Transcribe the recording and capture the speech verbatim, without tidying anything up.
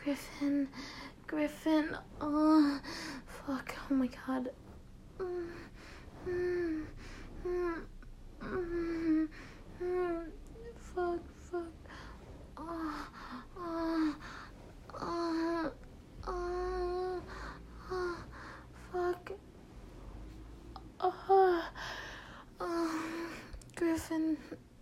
Griffin, Griffin, oh, fuck, oh my god. Mm, mm, mm, mm, mm, fuck, fuck, oh, oh, oh, oh, oh, fuck, oh, oh, Griffin.